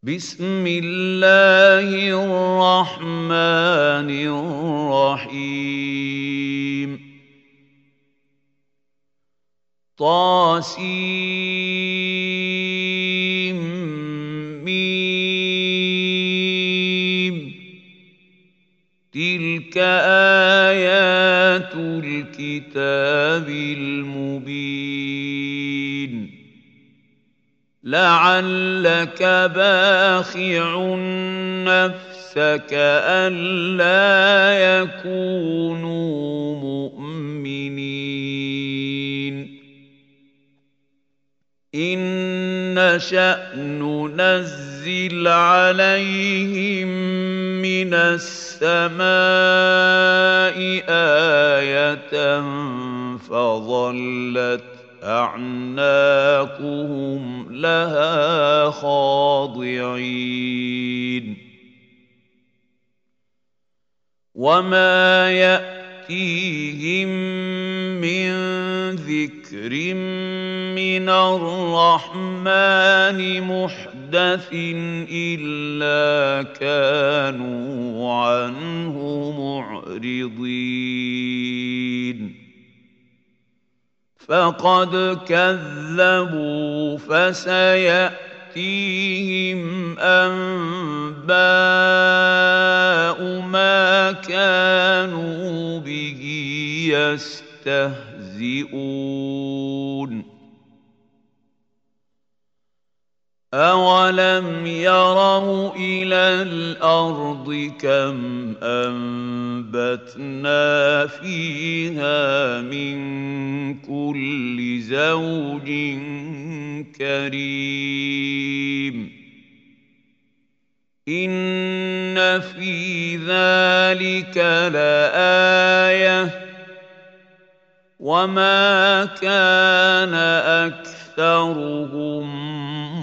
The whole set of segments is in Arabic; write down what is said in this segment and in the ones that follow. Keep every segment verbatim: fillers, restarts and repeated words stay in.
بسم الله الرحمن الرحيم طاسيم ميم تلك آيات الكتاب المبين لعلك باخع نفسك ألا يكونوا مؤمنين إن نشأ ننزل عليهم من السماء آية فظلت أعناقهم لها خاضعين وما يأتيهم من ذكر من الرحمن محدث إلا كانوا عنه معرضين فقد كذبوا فسيأتيهم أنباء ما كانوا به يستهزئون أولم يروا إلى الأرض كم أنبتنا فيها من كل زوج كريم إن في ذلك لآية وما كان أكثرهم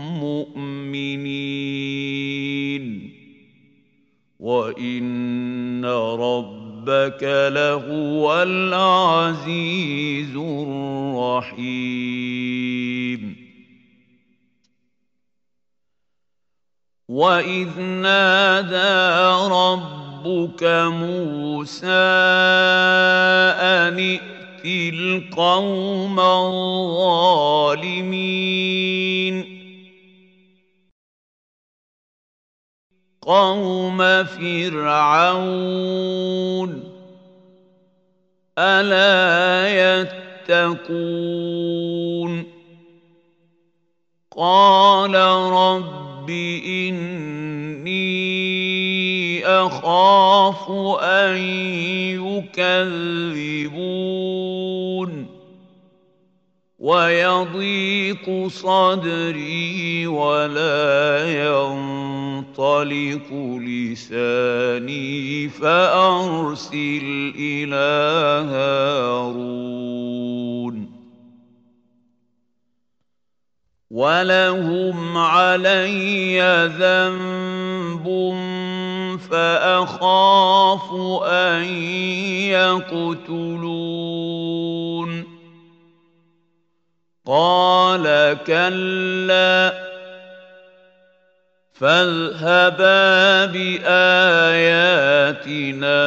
مؤمنين وإن ربك لهو العزيز الرحيم وإذ نادى ربك موسى أن ائت القوم الظالمين قوم فرعون ألا يتقون قال رب إني أخاف أن يكذبون ويضيق صدري ولا ينطلق لساني فأرسل إلى هارون ولهم علي ذنب فأخاف أن يقتلون قال كلا فاذهبا بآياتنا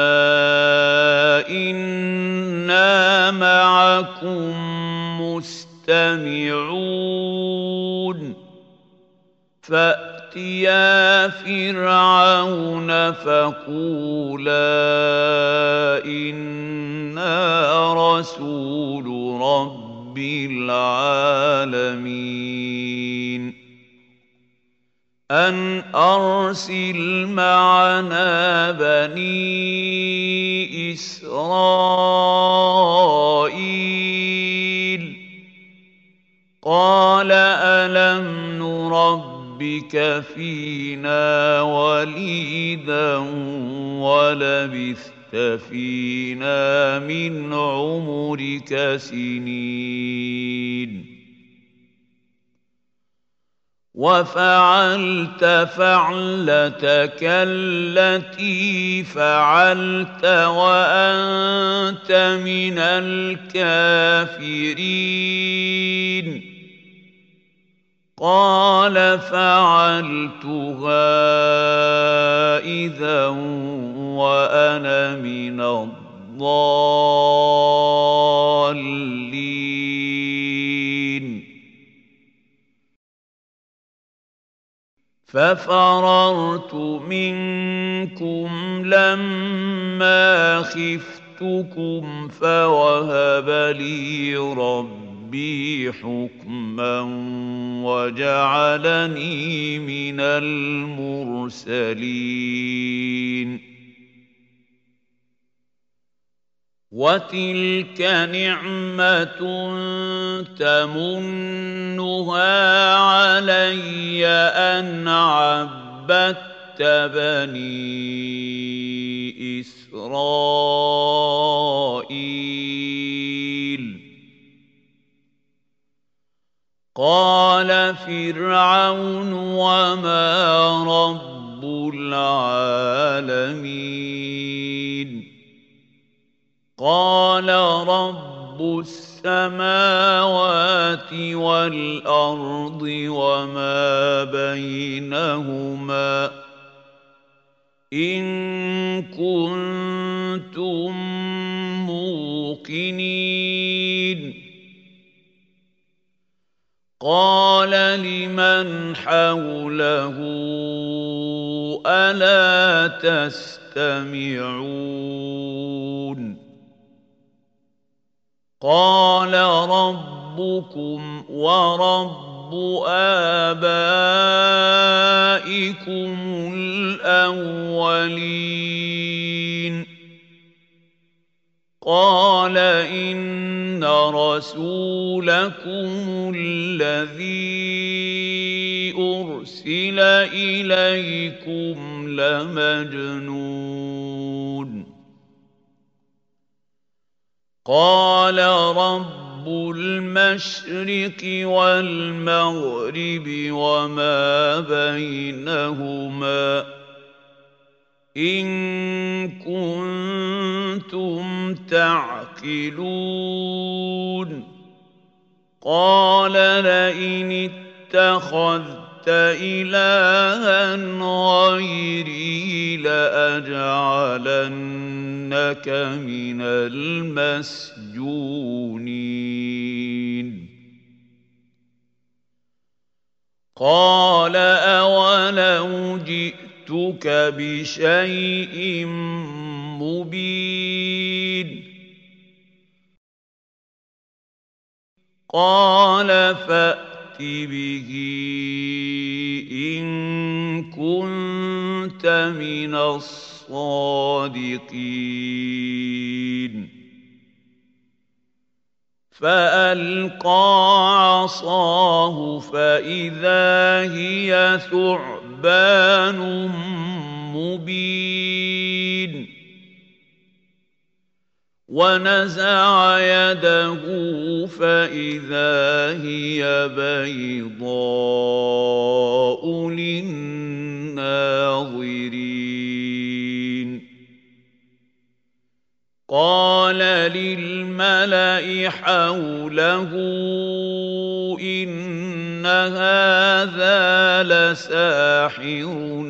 إنا معكم مستمعون فأتيا فرعون فقولا إنا رسول رب رب العالمين أن أرسل معنا بني إسرائيل قال ألم نربك فينا وليدا ولبثت فينا من عمرك سنين وفعلت فعلتك التي فعلت وأنت من الكافرين قال فعلتها إذا وأنا من الضالين ففررت منكم لما خفتكم فوهب لي ربي حكما وجعلني من المرسلين وتلك نعمة تمنها علي أن عبدت بني إسرائيل قال فرعون وما رب العالمين قال رب السماوات والأرض وما بينهما إن كنتم موقنين قال لمن حوله ألا تستمعون قال ربكم ورب آبائكم الأولين قال إن رسولكم الذي أرسل إليكم لمجنون قال رب المشرق والمغرب وما بينهما إن كنتم تعقلون قال لئن اتخذت إلها غيري لأجعلنك من المسجونين قال أولو جئتك بشيء مبين قال فأت به إن كنت من الصادقين فألقى عصاه فإذا هي ثعبان مبين ونزع يده فإذا هي بيضاء للناظرين قال للملأ حوله إن هذا لساحر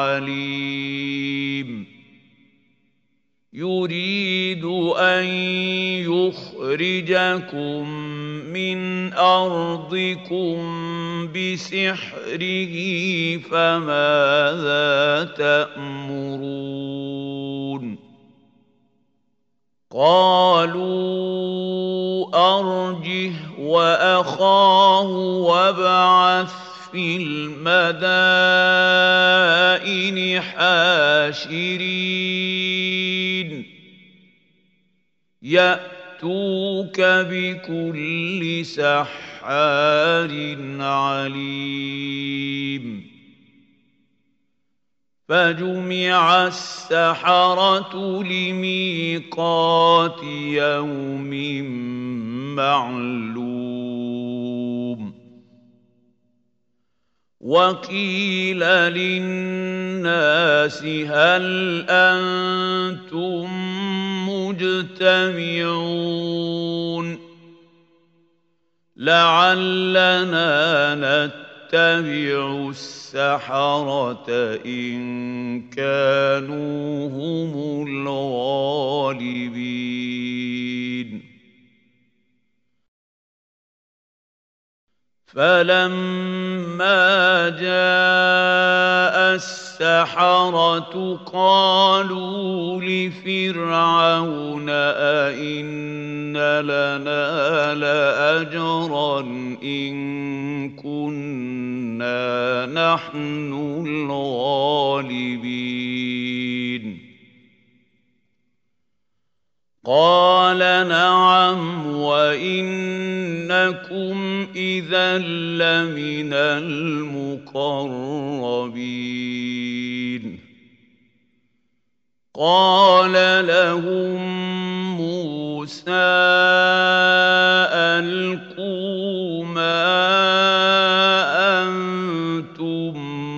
عليم يريد أن يخرجكم من أرضكم بسحره فماذا تأمرون قالوا أرجه وأخاه وابعث في المدائن حاشرين يأتوك بكل سحار عليم فجمع السحرة لميقات يوم معلوم وقيل للناس هل أنتم مجتمعون لعلنا نتبع السحرة إن كانوا هم الغالبين فلما جاء السحرة قالوا لفرعون أئن لنا لأجرا إن كنا نحن الغالبين قال نعم وإنكم إذا لمن المقربين قال لهم موسى ألقوا ما أنتم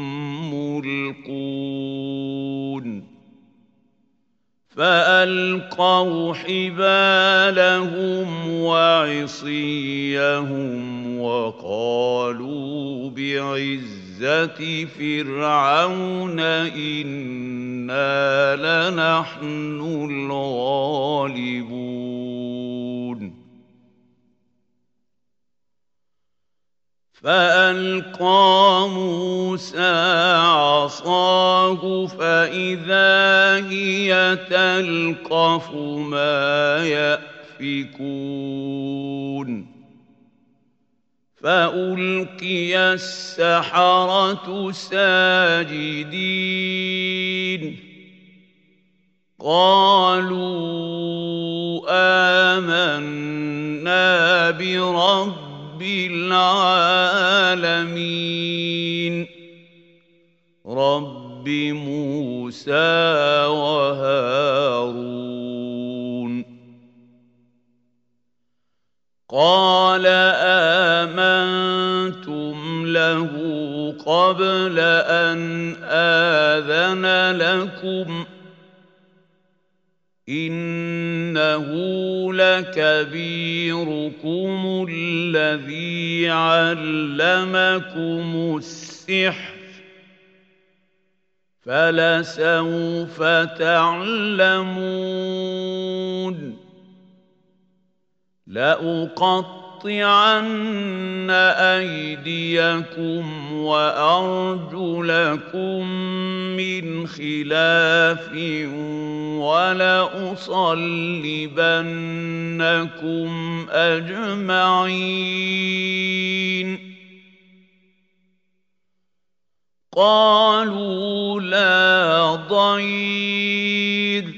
ملقون فألقوا حبالهم وعصيهم وقالوا بعزة فرعون إنا لنحن الغالبون فألقى موسى عصاه فإذا هي تلقف ما يأفكون فألقي السحرة ساجدين قالوا آمنا برب العالمين رب موسى وهارون قال آمنتم له قبل أن آذن لكم إنه لكبيركم الذي علمكم السحر فلسوف تعلمون لأقطعن أيديكم وأرجلكم من خلاف ولأصلبنكم أجمعين قالوا لا ضير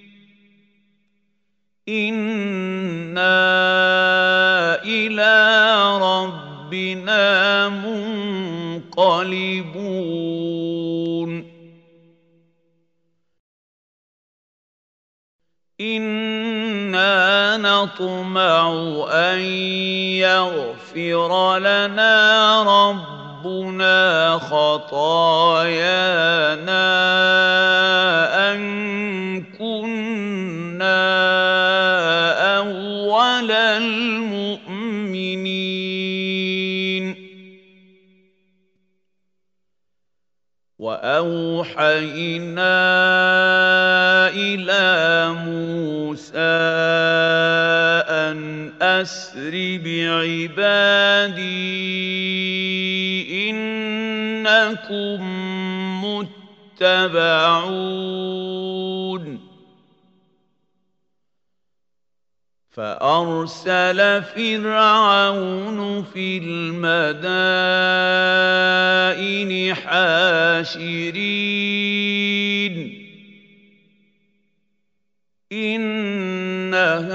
إنا إلى ربنا منقلبون إنا نطمع أن يغفر لنا ربنا خطايانا أن كنا أول المؤمنين وأوحينا إلى موسى أن أسر بعبادي إنكم متبعون فأرسل فرعون في المدائن حاشرين إن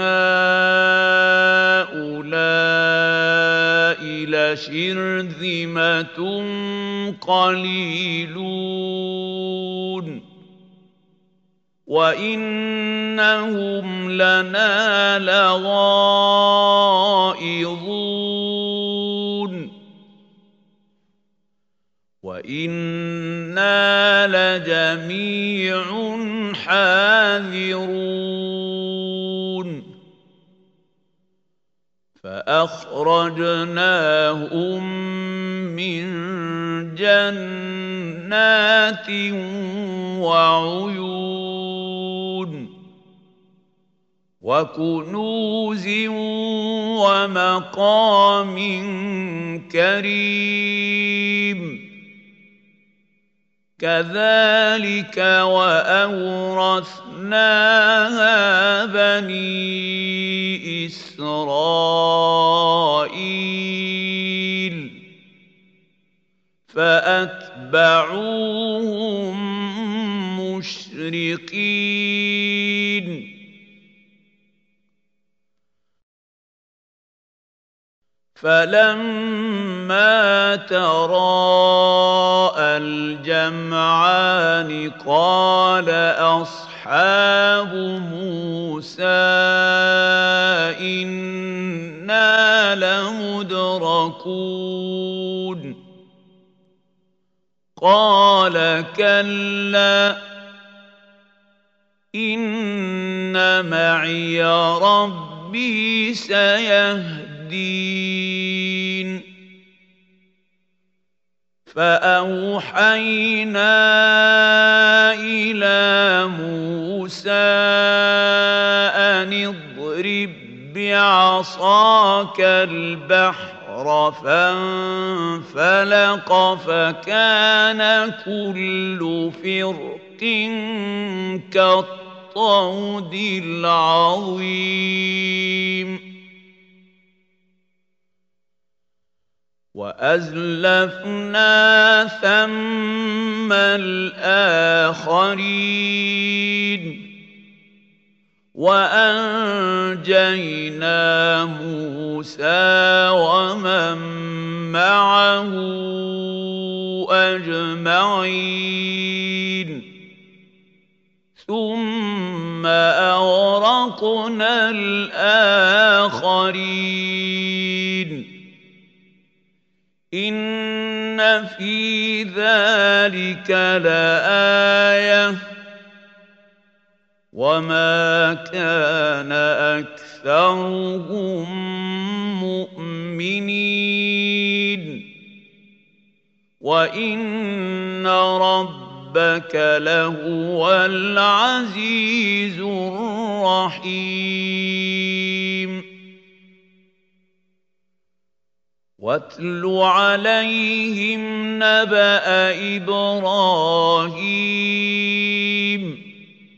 هؤلاء لشرذمة قليلون وإنهم لنا لغائظون وإنا لجميع حاذرون فأخرجناهم مِّن جَنَّاتٍ وَعُيُونٍ وَكُنُوزٍ وَمَقَامٍ كَرِيمٍ كَذَٰلِكَ وَأَوْرَثْنَاهَا بَنِي إِسْرَائِيلَ فَأَتْبَعُوهُم مُّشْرِقِينَ فَلَمَّا تَرَاءَى الْجَمْعَانِ قَالَ أَصْحَابُ مُوسَىٰ إِنَّا لَمُدْرَكُونَ قَالَ كَلَّا إِنَّ مَعِيَ رَبِّي سَيَهْدِينِ فَأَوْحَيْنَا إِلَىٰ مُوسَىٰ أَنِ اضْرِب بِّعَصَاكَ الْبَحْرَ فَانفَلَقَ فَكَانَ كُلُّ فِرْقٍ كَالطَّوْدِ الْعَظِيمِ وَأَزْلَفْنَا ثَمَّ الْآخَرِينَ وَأَنجَيْنَا مُوسَىٰ وَمَن مَّعَهُ أَجْمَعِينَ ثُمَّ أَغْرَقْنَا الْآخَرِينَ إِنَّ فِي ذَٰلِكَ لَآيَةً وَمَا كَانَ أَكْثَرُهُم مُّؤْمِنِينَ وَإِنَّ رَبَّكَ لَهُوَ الْعَزِيزُ الرَّحِيمُ وَاتْلُ عَلَيْهِمْ نَبَأَ إِبْرَاهِيمَ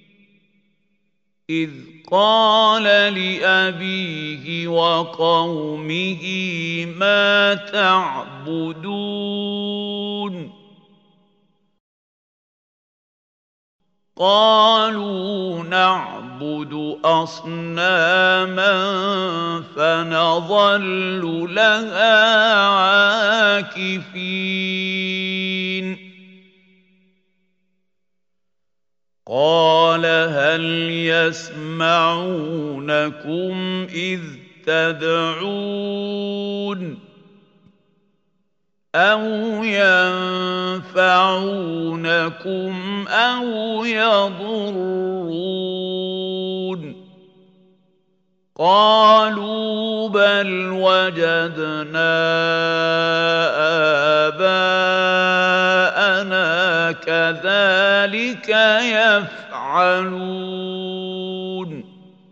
إِذْ قَالَ لِأَبِيهِ وَقَوْمِهِ مَا تَعْبُدُونَ قَالُوا نَعْبُدُ أَصْنَامًا فَنَظَلُّ لَهَا عَاكِفِينَ قَالَ هَلْ يَسْمَعُونَكُمْ إِذْ تَدْعُونَ أَوْ يَنفَعُونَكُمْ أَوْ يَضُرُّونَ قَالُوا بَلْ وَجَدْنَا آبَاءَنَا كَذَٰلِكَ يَفْعَلُونَ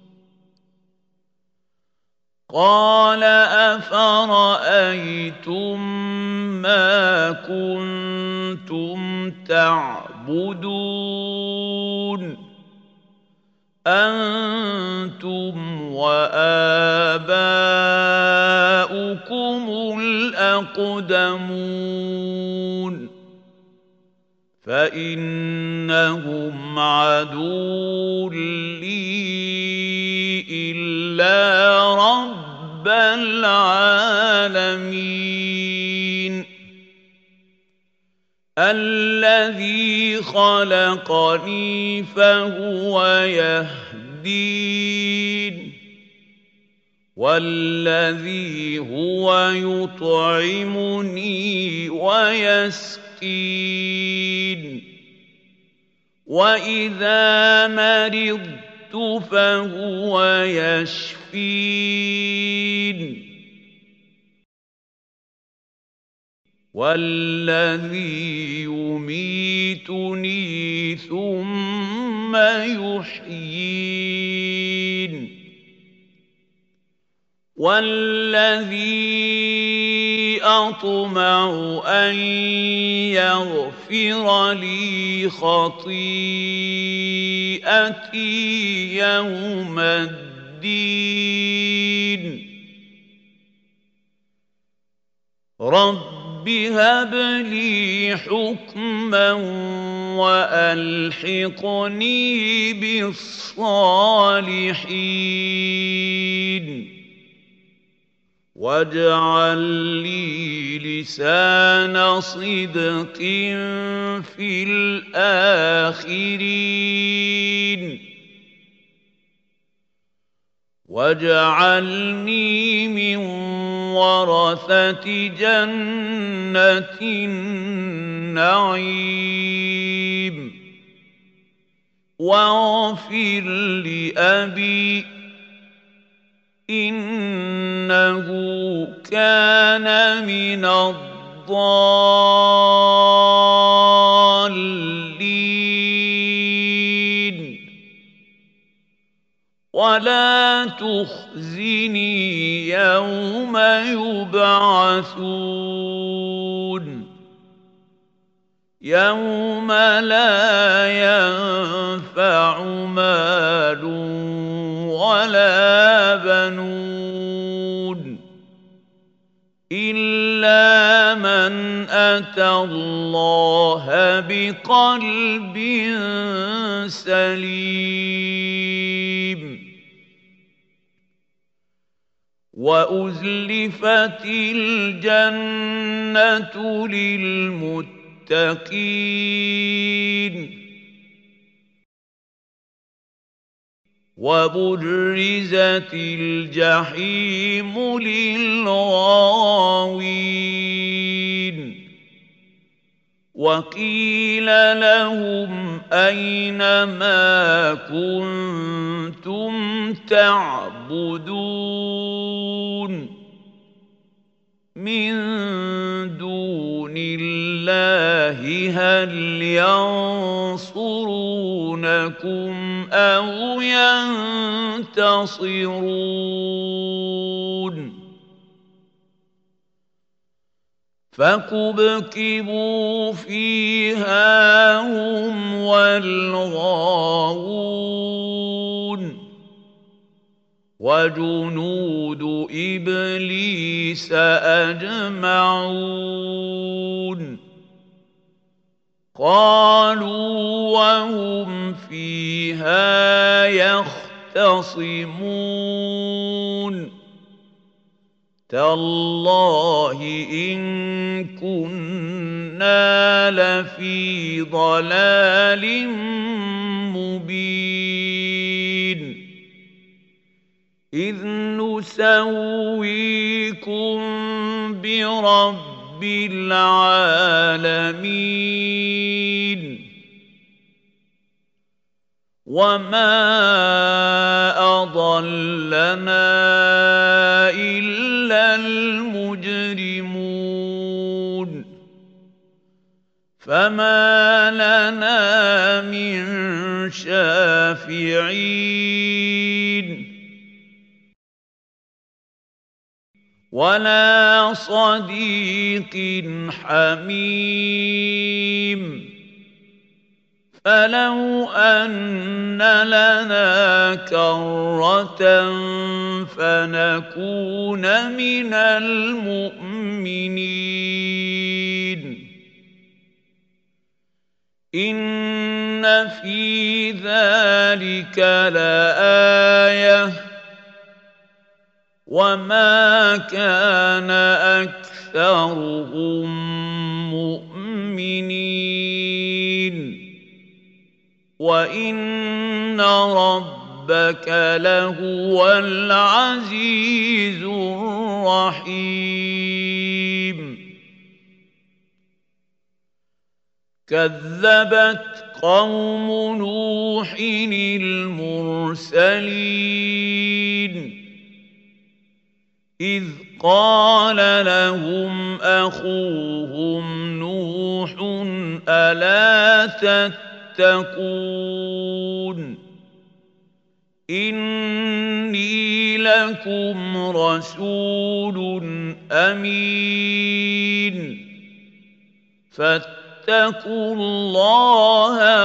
قَالَ أَفَرَأَيْتُم مَّا كُنتُمْ تَعْبُدُونَ أَنتُمْ وَآبَاؤُكُمُ الْأَقْدَمُونَ فَإِنَّهُمْ عَدُوٌّ لِّي إِلَّا رَبَّ الْعَالَمِينَ الَّذِي خَلَقَنِي فَهُوَ يَهْدِينِ وَالَّذِي هُوَ يُطْعِمُنِي وَيَسْقِينِ وَإِذَا مَرِضْتُ فَهُوَ يَشْفِينِ والذي يميتني ثم يحيين والذي أطمع أن يغفر لي خطيئتي يوم الدين رب هب لي حكما وألحقني بالصالحين واجعل لي لسان صدق في الآخرين واجعلني من ورثة جنة النعيم واغفر لأبي إنه كان من الضالين ولا تخزني يوم يبعثون يوم لا ينفع مال ولا بنون إلا من أتى الله بقلب سليم وأزلفت الجنة للمتقين وبرزت الجحيم للغاوين وقيل لهم أين ما كنتم تعبدون من دون الله هل ينصرونكم أو ينتصرون فكبكبوا فيها هم والغاوون وجنود إبليس أجمعون قالوا وهم فيها يختصمون تالله إن كنا لفي ضلال مبين إذ نسويكم برب العالمين وما أضلنا إلا المجرمون فما لنا من شافعين ولا صديق حميم فلو أن لنا كرة فنكون من المؤمنين إن في ذلك لآية وما كان أكثرهم مؤمنين وإن ربك لهو العزيز الرحيم كذبت قوم نوح المرسلين إذ قال لهم أخوهم نوح ألا تتقون إني لكم رسول أمين فاتقوا الله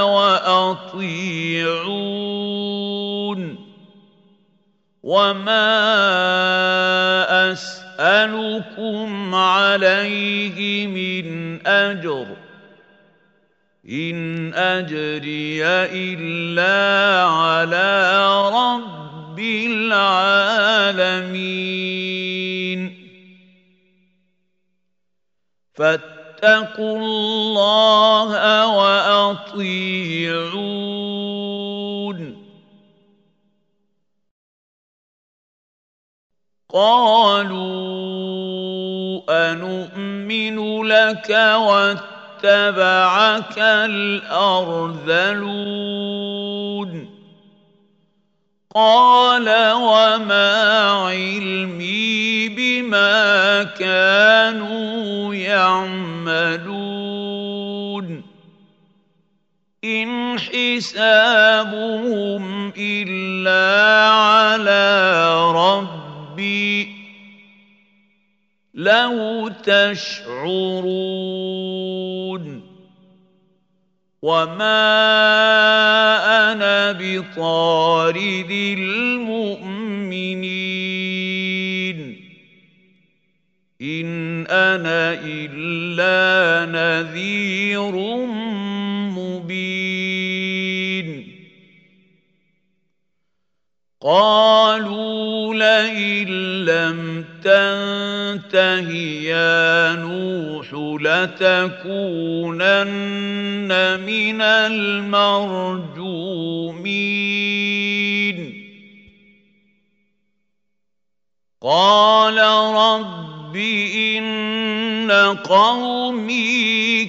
وأطيعون وما أسألكم عليه من أجر إن أجري إلا على رب العالمين فاتقوا الله وأطيعون قالوا أنؤمن لك واتبعك الأرذلون قال وما علمي بما كانوا يعملون إن حسابهم إلا على ربي لو تشعرون وما أنا بطارد المؤمنين إن أنا إلا نذير مبين قالوا لئن لم تنته يا نوح لتكونن من المرجومين قال رب إن قومي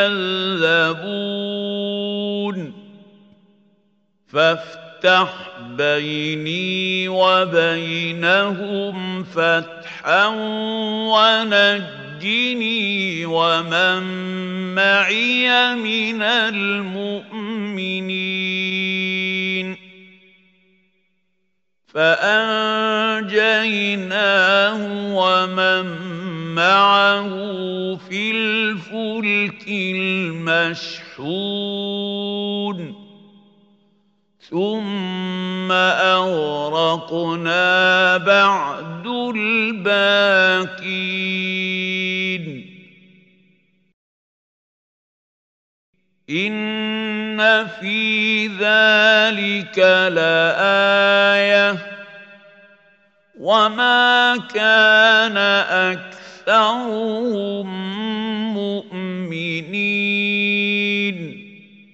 كذبون فافتح بيني وبينهم فتحا ونجني ومن معي من المؤمنين فأنجيناه ومن معه في الفلك المشحون ثم أغرقنا بعد الباقين إن في ذلك لآية وما كان أكثرهم مؤمنين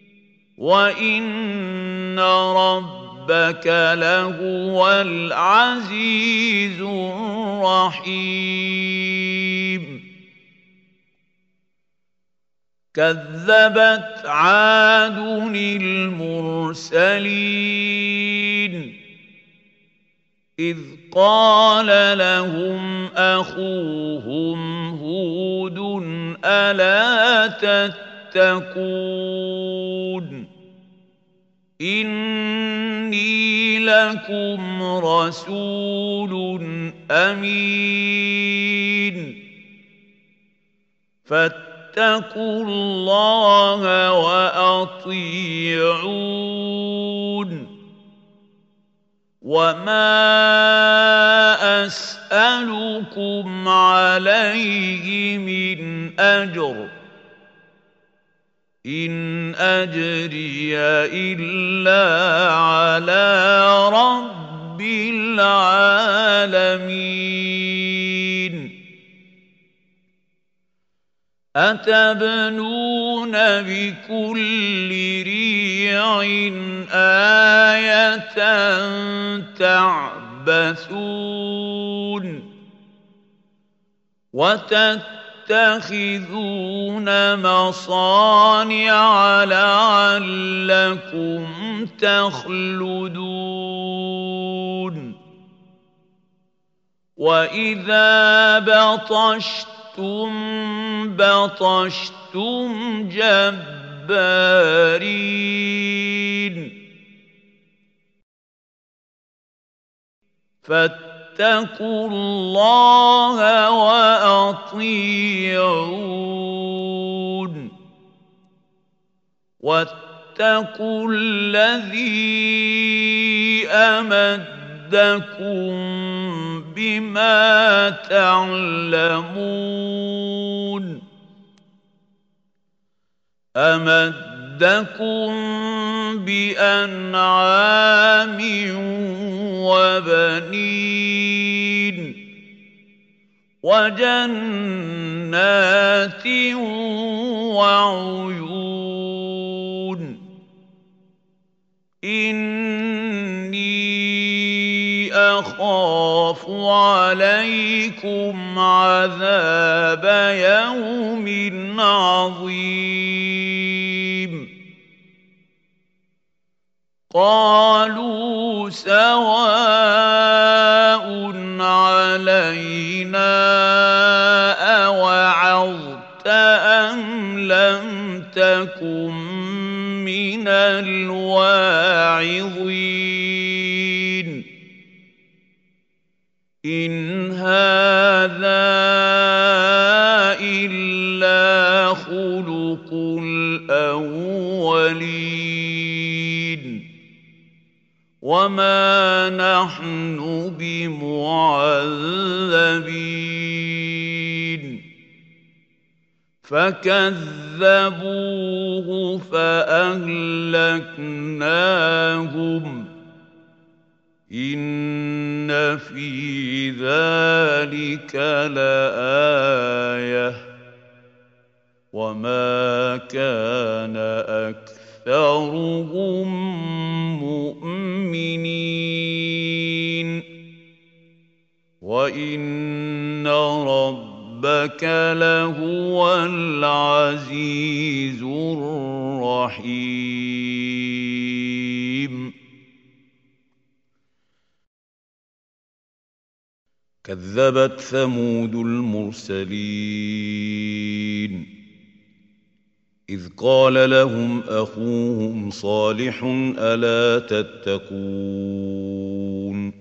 وإن ربك لهو العزيز الرحيم كذبت عاد المرسلين إذ قال لهم أخوهم هود ألا تتقون إني لكم رسول أمين فاتقوا الله وأطيعون وما أسألكم عليه من أجر إن أجري إلا على رب العالمين أتبنون بكل ريع آية تعبثون وتتخذون مصانع لعلكم تخلدون وَإِذَا بَطَشْتُم بَطَشْتُمْ جَبَّارِينَ فَاتَّقُوا اللَّهَ وَأَطِيعُونِ وَاتَّقُوا الَّذِي أَمَدَّكُم بِمَا تَعْلَمُونَ أَمَدَّكُم بِأَنْعَامٍ وَبَنِينَ وَجَنَّاتٍ وَعُيُونٍ إِنِّي أَخَافُ عَلَيْكُمْ عَذَابَ يَوْمٍ عَظِيمٍ قَالُوا سَوَاءٌ عَلَيْنَا أَوَعَظْتَ أَمْ لَمْ تَكُن مِّنَ الْوَاعِظِينَ إِنْ هَٰذَا إِلَّا خُلُقُ الْأَوَّلِينَ وَمَا نَحْنُ بِمُعَذَّبِينَ فَكَذَّبُوهُ فَأَهْلَكْنَاهُمْ إِنَّ فِي ذَلِكَ لَآيَةً وَمَا كَانَ أَكْثَرُهُم مُّؤْمِنِينَ وَإِنَّ رَبَّكَ لَهُوَ الْعَزِيزُ الرَّحِيمُ كَذَّبَتْ ثَمُودُ الْمُرْسَلِينَ إِذْ قَالَ لَهُمْ أَخُوهُمْ صَالِحٌ أَلَا تَتَّقُونَ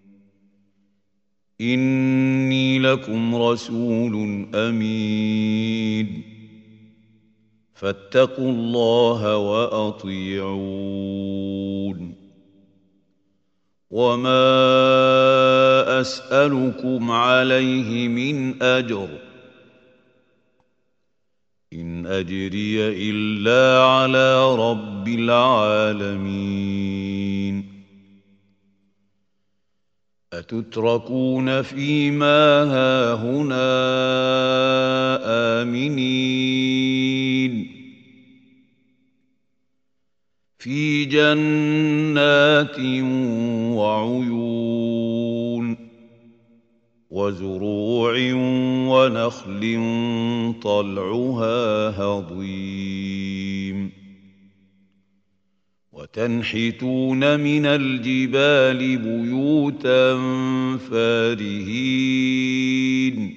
إِنِّي لَكُمْ رَسُولٌ أَمِينٌ فَاتَّقُوا اللَّهَ وَأَطِيعُونِ وَمَا أَسْأَلُكُمْ عَلَيْهِ مِنْ أَجْرٍ إِنْ أَجْرِيَ إِلَّا عَلَى رَبِّ الْعَالَمِينَ أَتُتْرَكُونَ فِيمَا هَاهُنَا آمِنِينَ فِي جَنَّاتٍ وَعُيُونٍ وَزُرُوعٍ وَنَخْلٍ طَلْعُهَا هَضِيمٌ وَتَنْحِتُونَ مِنَ الْجِبَالِ بُيُوتًا فَارِهِينَ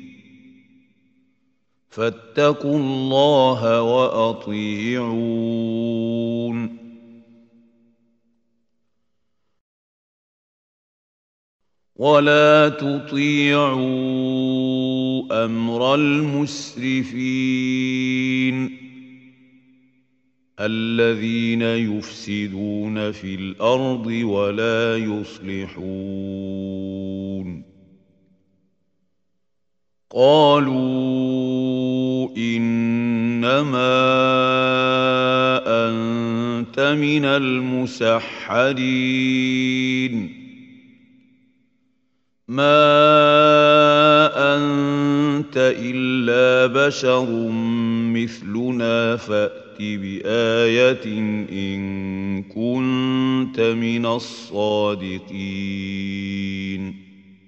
فَاتَّقُوا اللَّهَ وَأَطِيعُونِ وَلَا تُطِيعُوا أَمْرَ الْمُسْرِفِينَ الَّذِينَ يُفْسِدُونَ فِي الْأَرْضِ وَلَا يُصْلِحُونَ قَالُوا إِنَّمَا أَنتَ مِنَ الْمُسَحَّرِينَ مَا أَنتَ إِلَّا بَشَرٌ مِثْلُنَا فَأْتِ بِآيَةٍ إِن كُنتَ مِنَ الصَّادِقِينَ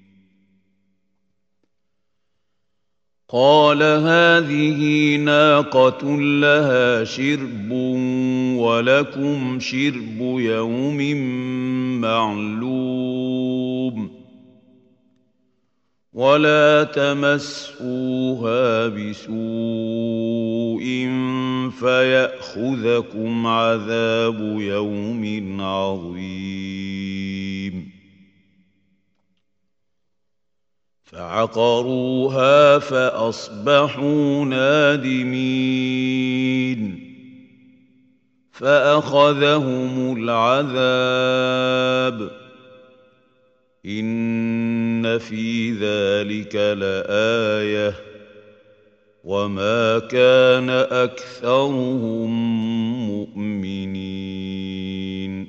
قَالَ هَٰذِهِ نَاقَةٌ لَهَا شِرْبٌ وَلَكُمْ شِرْبُ يَوْمٍ مَّعْلُومٍ ولا تمسوها بسوء فيأخذكم عذاب يوم عظيم فعقروها فأصبحوا نادمين فأخذهم العذاب إن في ذلك لآية وما كان أكثرهم مؤمنين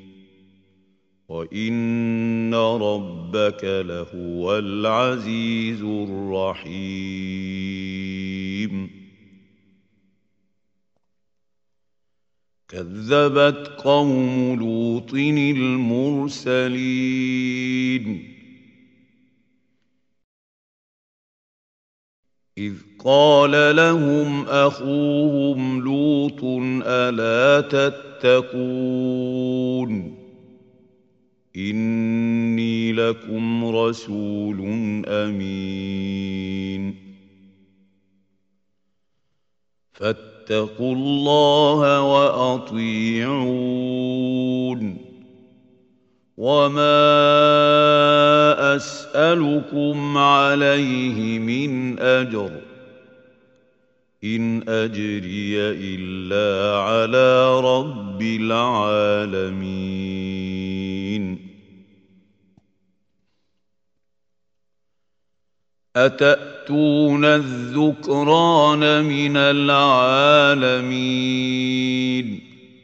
وإن ربك لهو العزيز الرحيم كذبت قوم لوط المرسلين إذ قال لهم أخوهم لوط ألا تتقون إني لكم رسول أمين فاتقوا الله وأطيعون وما أسألكم عليه من أجر إن أجري إلا على رب العالمين أتأتون الذكران من العالمين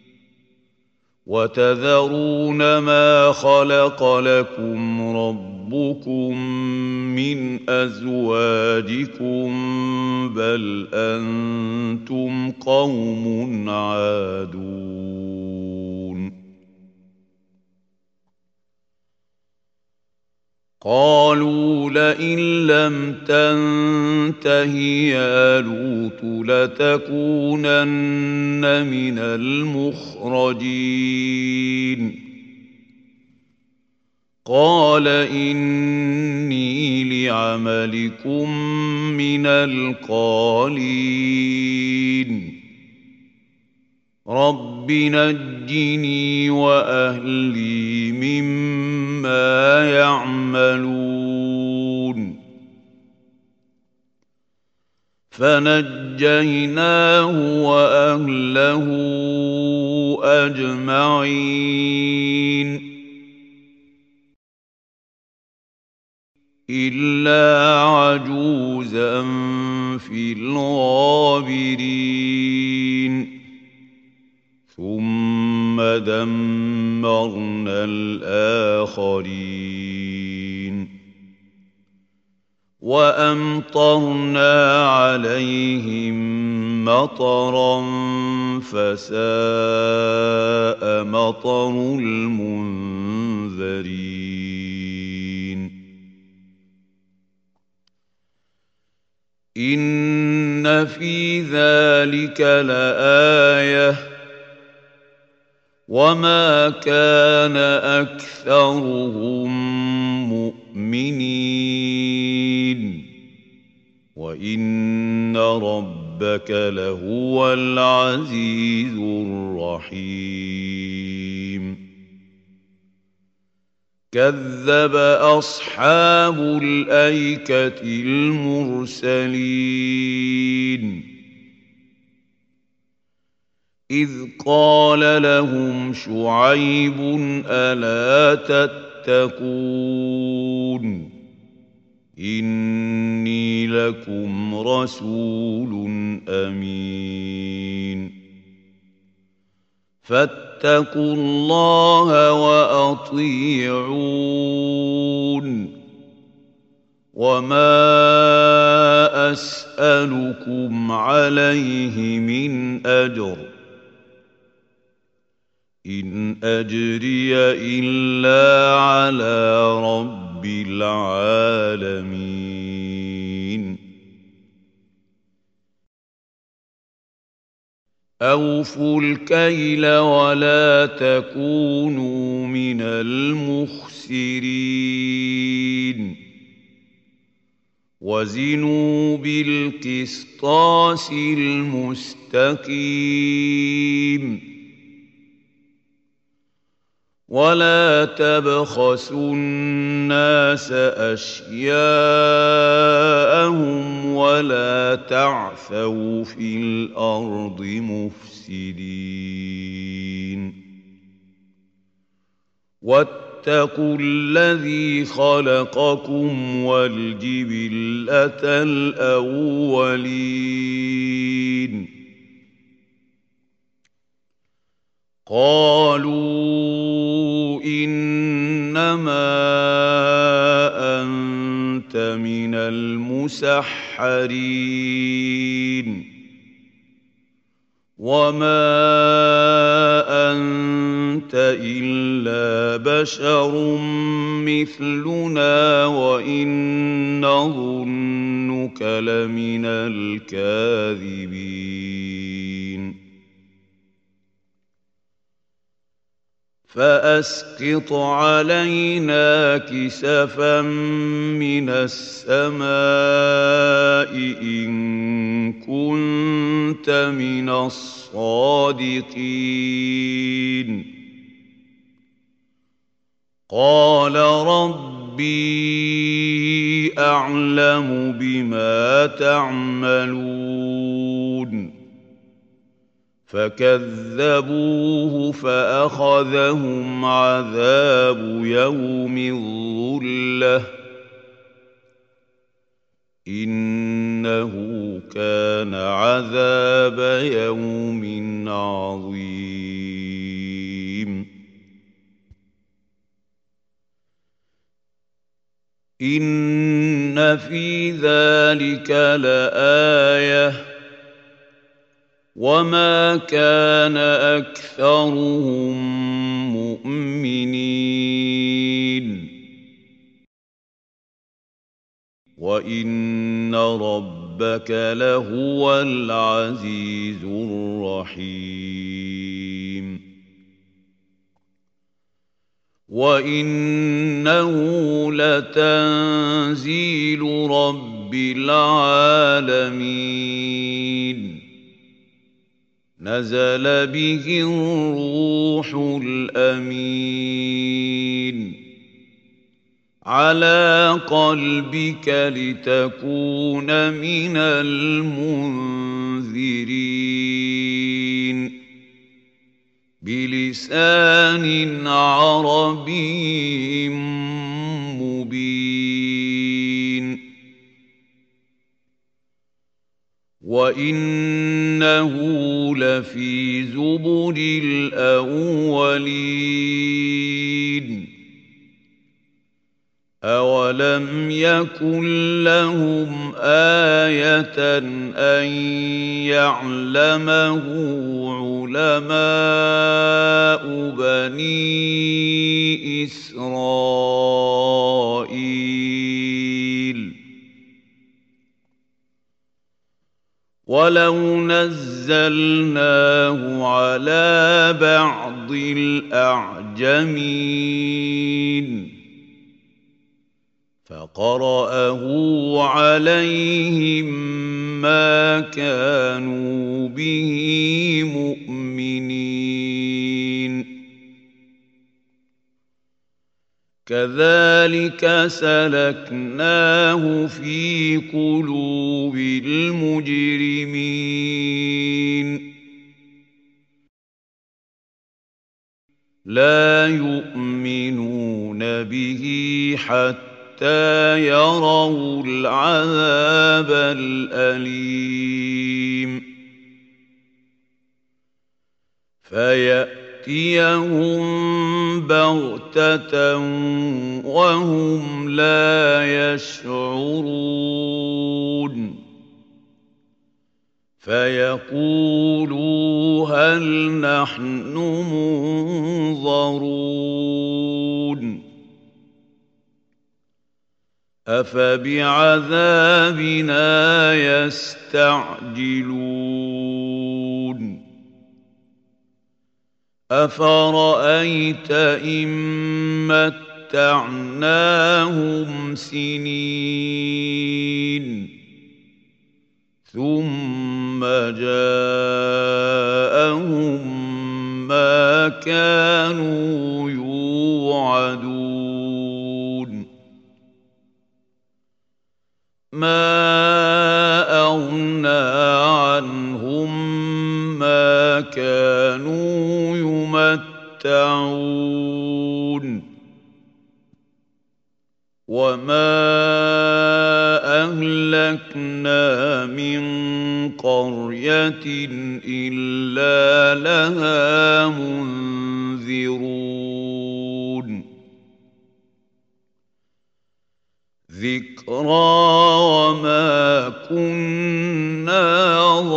وتذرون ما خلق لكم ربكم من أزواجكم بل أنتم قوم عادون قالوا لئن لم تنته يا لوط لتكونن من المخرجين قال إني لعملكم من القالين رب نجني وأهلي مما يعملون فنجيناه وأهله أجمعين إلا عجوزا في الغابرين ثم دمرنا الآخرين وأمطرنا عليهم مطرا فساء مطر المنذرين إن في ذلك لآية وما كان أكثرهم مؤمنين وإن ربك لهو العزيز الرحيم كذب أصحاب الأيكة المرسلين إذ قال لهم شعيب ألا تتقون إني لكم رسول أمين فاتقوا الله وأطيعون وما أسألكم عليه من أجر إن أجري إلا على رب العالمين أوفوا الكيل ولا تكونوا من المخسرين وزنوا بالقسطاس المستقيم ولا تبخسوا الناس أشياءهم ولا تعثوا في الأرض مفسدين واتقوا الذي خلقكم والجبلة الأولين قالوا إنما أنت من المسحرين وما أنت إلا بشر مثلنا وإن نظنك لمن الكاذبين فأسقط علينا كسفا من السماء إن كنت من الصادقين قال ربي أعلم بما تعملون فكذبوه فأخذهم عذاب يوم الظلة إنه كان عذاب يوم عظيم إن في ذلك لآية وما كان أكثرهم مؤمنين وإن ربك لهو العزيز الرحيم وإنه لتنزيل رب العالمين نزل به الروح الأمين على قلبك لتكون من المنذرين بلسان عربي مبين وإنه لفي زبر الأولين أولم يكن لهم آية أن يعلمه علماء بني إسرائيل ولو نزلناه على بعض الأعجمين فقرأه عليهم ما كانوا به مؤمنين كذلك سلكناه في قلوب المجرمين لا يؤمنون به حتى حتى يروا العذاب الأليم فيأتيهم بغتة وهم لا يشعرون فيقولوا هل نحن منظرون أفبعذابنا يستعجلون أفرأيت إن متعناهم سنين ثم جاءهم ما كانوا يوعدون ما أغنى عنهم ما كانوا يمتعون وما أهلكنا من قرية إلا لها منذرون ذكرى وما كنا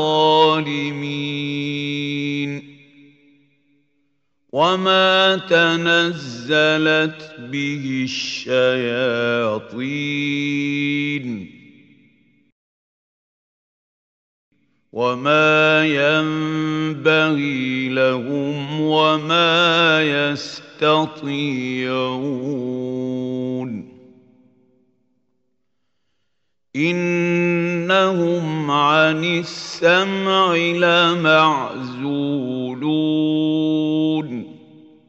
ظالمين وما تنزلت به الشياطين وما ينبغي لهم وما يستطيعون إنهم عن السمع لمعزولون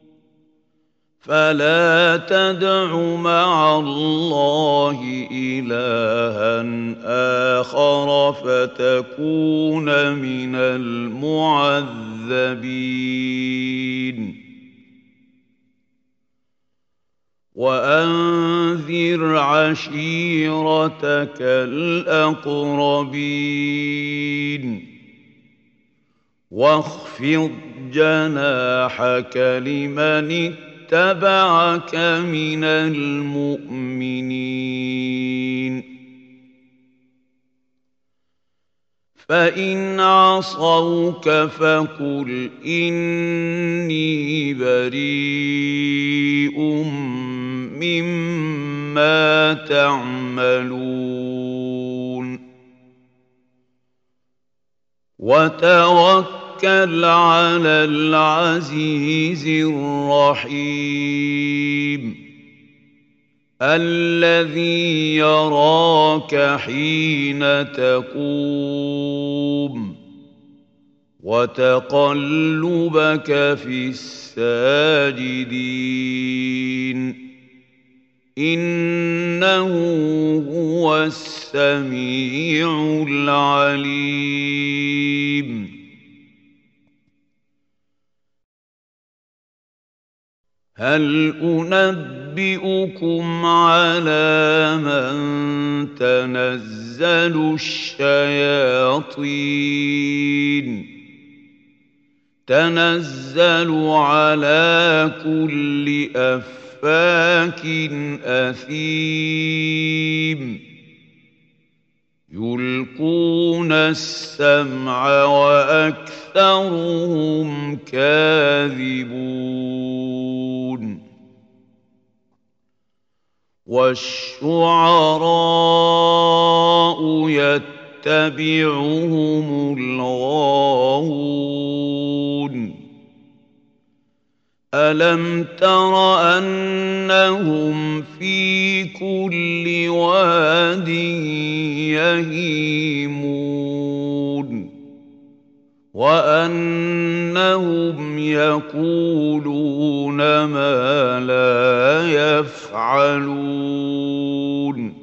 فلا تدع مع الله إلها آخر فتكون من المعذبين وأنذر عشيرتك الأقربين واخفض جناحك لمن اتبعك من المؤمنين فإن عصوك فقل إني بريء مما تعملون وتوكل على العزيز الرحيم الذي يراك حين تقوم وتقلبك في الساجدين إنه هو السميع العليم هل أنبئكم على من تنزل الشياطين تنزل على كل أفاك أثيم يلقون السمع وأكثرهم كاذبون والشعراء يتبعهم الغاوون ألم تر أنهم في كل واد يهيمون وأنهم يقولون ما لا يفعلون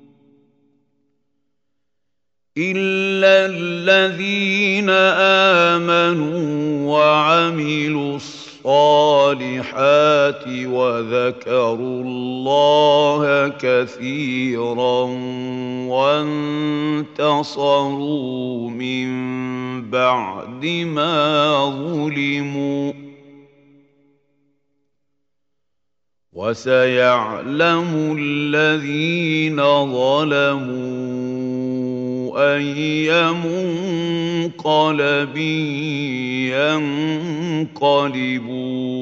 إلا الذين آمنوا وعملوا الصالحات وذكروا الله كثيرا وانتصروا من بعد ما ظلموا وسيعلم الذين ظلموا أي منقلب ينقلبون